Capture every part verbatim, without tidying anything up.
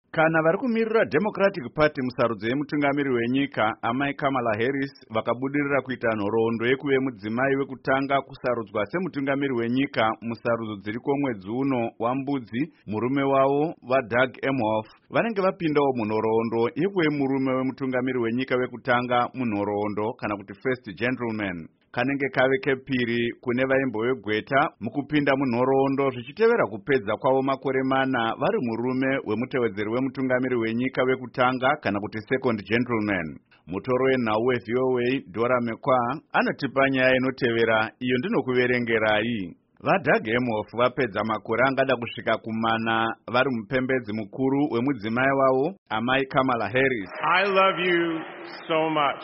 Kana vari kumirira Democratic Party musarudzo yemutungamiri wenyika amai Kamala Harris vakabudirira kuita nhoroondo yekuve mudzimai wekutanga kusarudzwa semutungamiri wenyika musarudzo dziriko mwedzi uno wambudzi, murume wavo vaDoug Emhoff vanenge vapindawo munhoroondo yekuve murume wemutungamiri wenyika wekutanga munhoroondo kana kuti first gentleman. Kanenge kave kepiri kune vaimbowegweta mukupinda munhoroondo zvichitevera kupedza kwavo makore mana vari murume wemutevedzeri wemutungamiri wenyika wekutanga kana kuti second gentleman. Mutoro wenhau weV O A Dora Mekwa anotipa nyaya inotevera iyo ndinokuverengerai. VaDoug Emhoff vapedza makore angada kusvika kumana vari mupembedzi mukuru wemudzimai wavo amai Kamala Harris. I love you so much.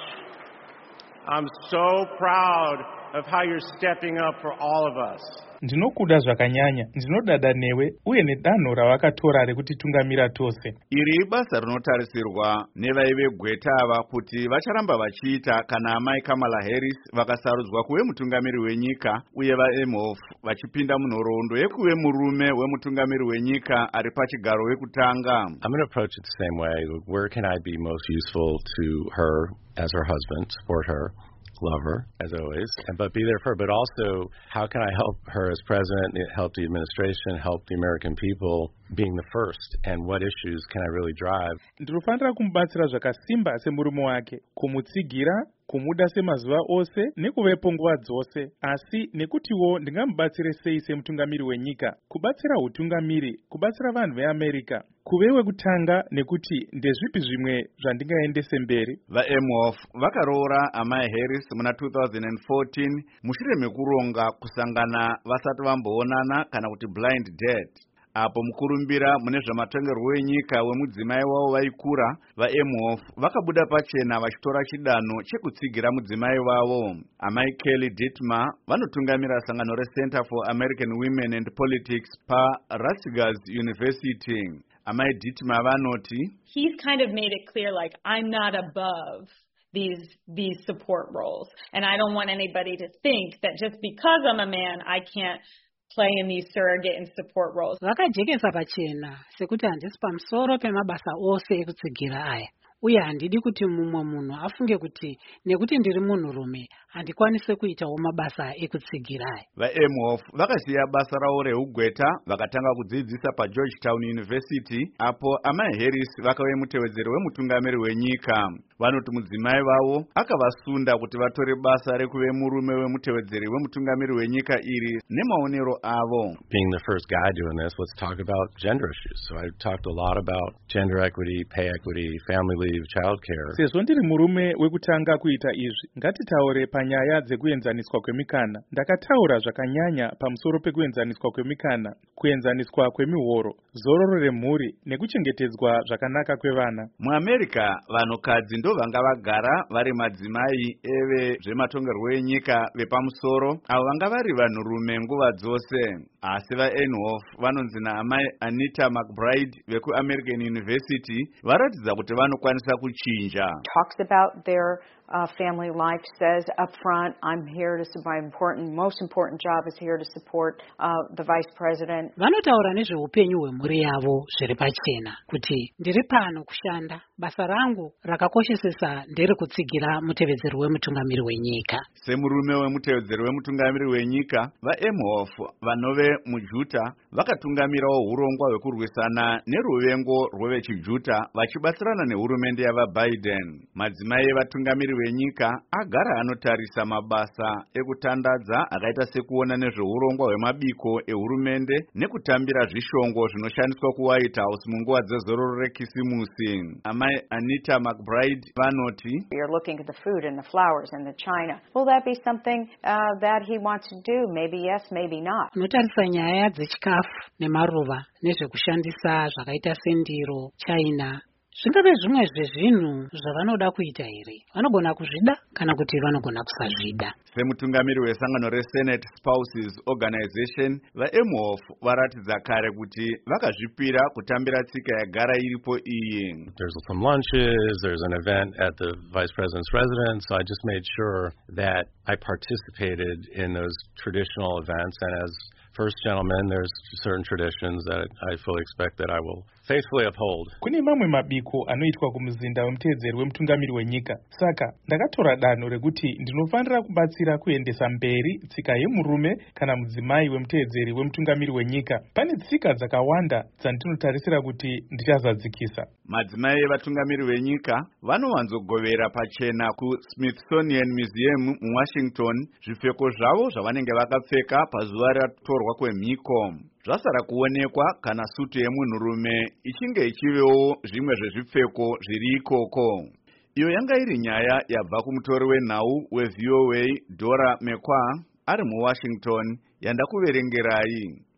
I'm so proud of how you're stepping up for all of us. Ndinokuda zvakanyanya, ndinodada newe uye nedanho ravakatora rekutitungamira tose. Iri ibasa rinotarisirwa nevaivegweta ava kuti vacharamba vachiita kana amai Kamala Harris vakasarudzwa kuve mutungamiri wenyika uye vaEmhoff vachipinda munhoroondo yekuve murume wemutungamiri wenyika ari pachigaro wekutanga. I'm going to approach it the same way. Where can I be most useful to her as her husband, support her, love her, as always, but be there for her. But also, how can I help her as president, help the administration, help the American people being the first, and what issues can I really drive? Ndinofanira kumubatsira zvakasimba semurume wake, kumutsigira, kumuda semazuva ose nekuvepo nguva dzose, asi nekutiwo ndingamubatsire sei semutungamiri wenyika, kubatsira utungamiri, kubatsira vanhu veAmerica, kuve wekutanga nekuti ndezvipi zvimwe zvandingaendese mberi. VaEmhoff vakaroora amai Harris muna two thousand fourteen mushure mekuronga kusangana vasati vamboonana kana kuti blind date. Apo mukurumbira mune zvamatongerwo enyika wemudzimai wavo vaikura, vaEmhoff vakabuda pachena vachitora chidanho chekutsigira mudzimai wavo. Amai Kelly Dittmer vanotungamira sangano reCenter for American Women and Politics paRutgers University. Amai Dittmer vanoti, he's kind of made it clear, like, I'm not above these these support roles, and I don't want anybody to think that just because I'm a man I can't play in these surrogate and support roles. Vakajekesa pachena sekuti handisi pamusoro pemabasa ose ekutsigira aya, uye handidi kuti mumwe munhu afunge kuti nekuti ndiri munhurume handikwanise kuitawo mabasa ekutsigira aya. VaEmhoff vakasiya basa ravo reugweta vakatanga kudzidzisa paGeorgetown University, apo amai Harris vakave mutevedzeri wemutungamiri wenyika. Vanoti mudzimai vavo akavasunda kuti vatore basa rekuve murume wemutevedzeri wemutungamiri wenyika iri nemaonero avo. Being the first guy doing this, let's talk about gender issues. So I talked a lot about gender equity, pay equity, family leave, child care. Sezvo ndiri murume wekutanga kuita izvi, ngatitaure panyaya dzekuenzaniswa kwemikana. Ndakataura zvakanyanya pamusoro pekuenzaniswa kwemikana, kuenzaniswa kwemihoro, zororo remhuri nekuchengetedzwa zvakanaka kwevana. MuAmerica vanhukadzi ndo vanga vagara vari madzimai eve zvematongerwo enyika vepamusoro avo vanga vari vanhurume nguva dzose. Asi vaEmhoff vanonzi naamai Anita McBride vekuAmerican University varatidza kuti vanokwanisa kuchinja. Talks about their uh, family life, says up front, I'm here to support, my important, most important job is here to support uh, the vice president. Vanotaura nezveupenyu hwemhuri yavo zviri pachena kuti ndiri pano kushanda, basa rangu rakakoshesesa ndiri kutsigira mutevedzeri wemutungamiri wenyika. Semurume wemutevedzeri wemutungamiri wenyika, vaEmhoff vanove muJuta vakatungamirawo urongwa hwekurwisana neruvengo rwevechiJuta vachibatsirana nehurumende yavaBiden. Madzimai evatungamiri venyika agara anotarisa mabasa ekutandadza akaita sekuona nezveurongwa hwemabiko ehurumende nekutambira zvishongo zvinoshandiswa kuWhite House munguva dzezororo rekisimusi. Amai Anita McBride vanoti, You're looking at the food and the flowers and the china. Will that be something uh, that he wants to do? Maybe yes, maybe not. Unotarisa nyaya dzechikafu nemaruva nezvekushandisa zvakaita sendiro, china. Zvingave zvimwe zvezvinhu zvavanoda kuita here. Vanogona kuzvida kana kuti vanogona kusazvida. Semutungamiri wesangano reSenate Spouses Organization, vaEmhoff varatidza kare kuti vakazvipira kutambira tsika yagara iripo iyi. There's some lunches, there's an event at the vice president's residence, so I just made sure that I participated in those traditional events, and as first gentleman, there's certain traditions that I fully expect that I will faithfully uphold. Kune mamwe mabiko anoitwa kumuzinda wemuteedzeri wemutungamiri wenyika. Saka ndakatora danho rekuti ndinofanira kubatsira kuendesa mberi tsika yemurume kana mudzimai wemuteedzeri wemutungamiri wenyika. Pane tsika dzakawanda dzandinotarisira kuti ndichazadzikisa. Madzimai evatungamiri venyika vanovanzogovera pachena kuSmithsonian Museum muWashington zvipfeko zvavo zvavanenge vakapfeka pazuva ratorwa kwemhiko. Zvasara kuonekwa kana sutu yemunhurume ichinge ichivewo zvimwe zvezvipfeko zviri ikoko. Iyo yanga iri nyaya yabva kumutori wenhau weV O A Dora Mekwa ari muWashington yandakuverengerai.